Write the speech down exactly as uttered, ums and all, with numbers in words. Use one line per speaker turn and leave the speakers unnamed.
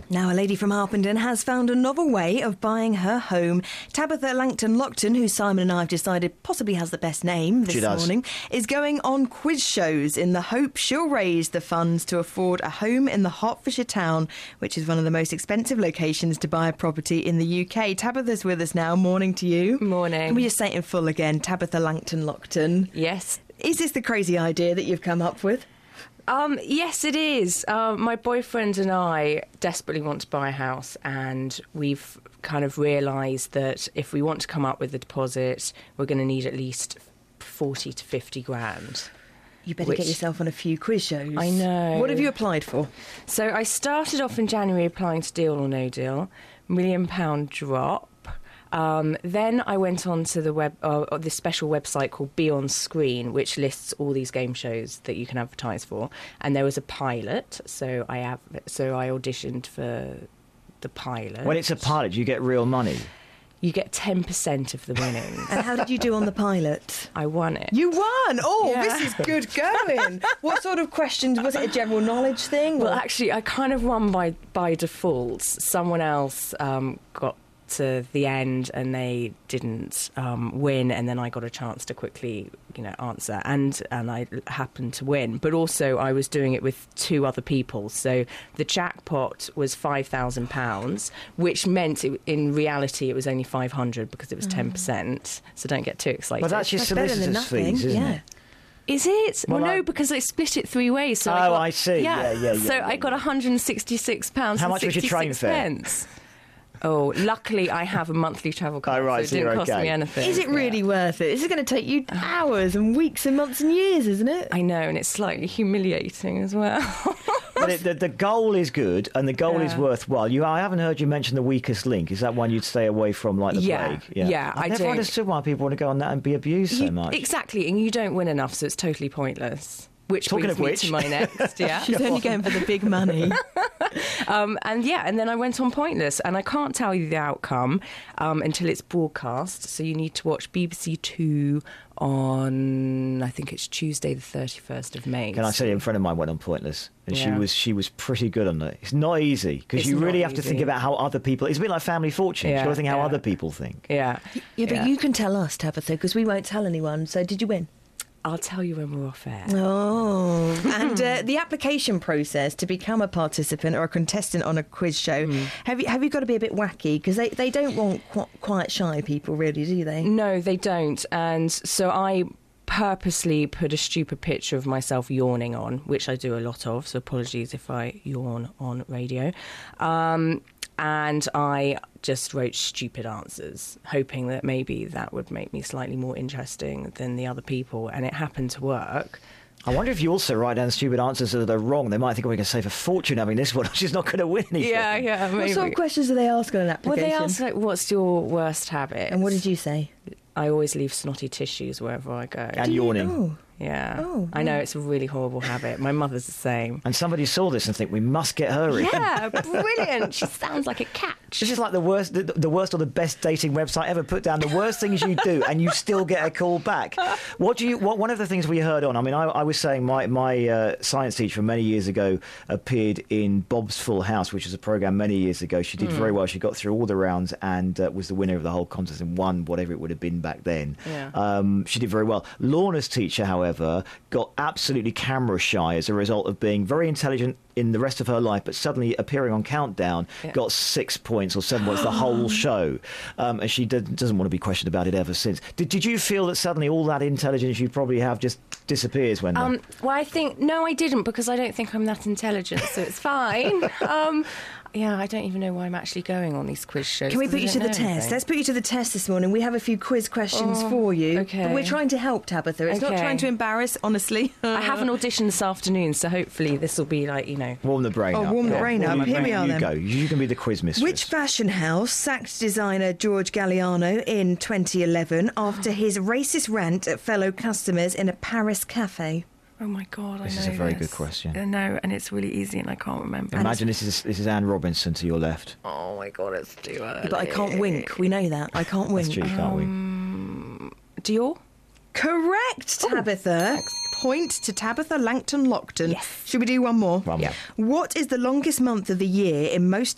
Now, a lady from Harpenden has found a novel way of buying her home. Tabitha Langton-Lockton, who Simon and I have decided possibly has the best name this morning, is going on quiz shows in the hope she'll raise the funds to afford a home in the Hertfordshire town, which is one of the most expensive locations to buy a property in the U K. Tabitha's with us now. Morning to you.
Morning.
Can we just say it in full again? Tabitha Langton-Lockton.
Yes.
Is this the crazy idea that you've come up with?
Um, yes, it is. Um, my boyfriend and I desperately want to buy a house, and we've kind of realised that if we want to come up with a deposit, we're going to need at least forty to fifty grand.
You better
which,
get yourself on a few quiz shows.
I know.
What have you applied for?
So I started off in January applying to Deal or No Deal, million pound drop. Um, then I went on to the web, uh, this special website called Be On Screen, which lists all these game shows that you can advertise for. And there was a pilot, so I have, so I auditioned for the pilot.
When it's a pilot, you get real money.
You get ten percent of the winnings.
And how did you do on the pilot?
I won it.
You won? Oh,
Yeah.
This is good going. What sort of questions? Was it a general knowledge thing?
Well,
or?
actually, I kind of won by, by default. Someone else um, got to the end and they didn't um, win, and then I got a chance to quickly, you know, answer, and and I happened to win. But also I was doing it with two other people, so the jackpot was five thousand pounds, which meant it, in reality it was only five hundred because it was ten percent. So don't get too excited.
Well, that's your
That's better than
solicitor's
nothing.
fees, isn't
Yeah.
it?
Is it?
Well,
Well,
I-
no, because they split it three ways. So
Oh,
I, got,
I see. Yeah, yeah, yeah,
So
yeah,
I got
yeah.
one hundred and sixty-six pounds.
How
and
much was your train
sixty-six
fare?
pence. Oh, luckily I have a monthly travel card,
Oh, right,
so
so
it didn't
you're
cost
okay.
me anything.
Is it really
Yeah.
worth it? This is going to take you hours and weeks and months and years, isn't it?
I know, and it's slightly humiliating as well.
But it, the, the goal is good, and the goal is
Yeah.
worthwhile. You, I haven't heard you mention the weakest link. Is that one you'd stay away from, like the
Yeah,
plague?
yeah,
I've
I
never
do.
understood why people want to go on that and be abused so
You-
much.
Exactly, and you don't win enough, so it's totally pointless. Which
Talking
brings
of
me
which.
to my next, yeah.
She's only going for the big money.
Um, and yeah, and then I went on Pointless, and I can't tell you the outcome um, until it's broadcast. So you need to watch B B C Two on, I think it's Tuesday, the thirty-first of May.
Can I say, a friend of mine went on Pointless, and she
Yeah.
was she was pretty good on it. It's not easy because
It's
you really
not
have to think
easy.
about how other people. It's a bit like Family Fortune.
Yeah,
You've got to think how
yeah.
other people think.
Yeah.
Yeah, but you can tell us, Tabitha, because we won't tell anyone. So did you win?
I'll tell you when we're off air.
Oh. And uh, the application process to become a participant or a contestant on a quiz show,
Mm.
have you have you got to be a bit wacky? Because they, they don't want qu- quite shy people, really, do they?
No, they don't. And so I purposely put a stupid picture of myself yawning on, which I do a lot of, so apologies if I yawn on radio. Um, and I just wrote stupid answers, hoping that maybe that would make me slightly more interesting than the other people, and it happened to work.
I wonder if you also write down stupid answers that are wrong. They might think, oh, we can save a fortune having this one. She's not going to win anything.
Yeah, yeah, maybe.
What sort of questions do they ask on an
Well,
application?
they asked, like, what's your worst habit?
And what did you say?
I always leave snotty tissues wherever I go.
And yawning.
Oh.
Yeah.
Oh,
I know, it's a really horrible habit. My mother's the same.
And somebody saw this and think, we must get her in.
Yeah, brilliant. She sounds like a catch.
This is like the worst, the, the worst or the best dating website ever. Put down the worst things you do, and you still get a call back. What do you? What one of the things we heard on? I mean, I, I was saying my my uh, science teacher many years ago appeared in Bob's Full House, which was a program many years ago. She did
Mm.
very well. She got through all the rounds and uh, was the winner of the whole contest and won whatever it would have been back then.
Yeah.
Um, she did very well. Lorna's teacher, however, got absolutely camera shy as a result of being very intelligent in the rest of her life, but suddenly appearing on Countdown,
Yeah.
got six points or seven points the whole show, um, and she did, doesn't want to be questioned about it ever since. Did, did you feel that suddenly all that intelligence you probably have just disappears when?
Um, well, I think, no, I didn't, because I don't think I'm that intelligent, so it's fine. um, yeah, I don't even know why I'm actually going on these quiz shows.
Can we
'cause
put
I
you to
don't
the
know
test?
anything.
Let's put you to the test this morning. We have a few quiz questions
Oh,
for you.
okay.
But we're trying to help, Tabitha. It's not
Okay.
trying to embarrass, honestly.
I have an audition this afternoon, so hopefully this will be like, you know...
Warm the brain
Oh,
up.
warm the
Yeah.
brain
Warm
up.
the
Here we
brain.
are
You
then.
go. You can be the quiz mistress.
Which fashion house sacked designer George Galliano in twenty eleven after his racist rant at fellow customers in a Paris cafe?
Oh, my God, I know
This is a very
this.
good question.
I know, and it's really easy, and I can't remember.
Imagine this is this is Anne Robinson to your left.
Oh, my God, it's too early.
But I can't wink. We know that. I can't wink.
That's true. You can't wink.
Um, Dior?
Correct, Tabitha. Point to Tabitha Langton-Lockton.
Yes.
Should we do one more?
One
Yeah.
more.
What is the longest month of the year in most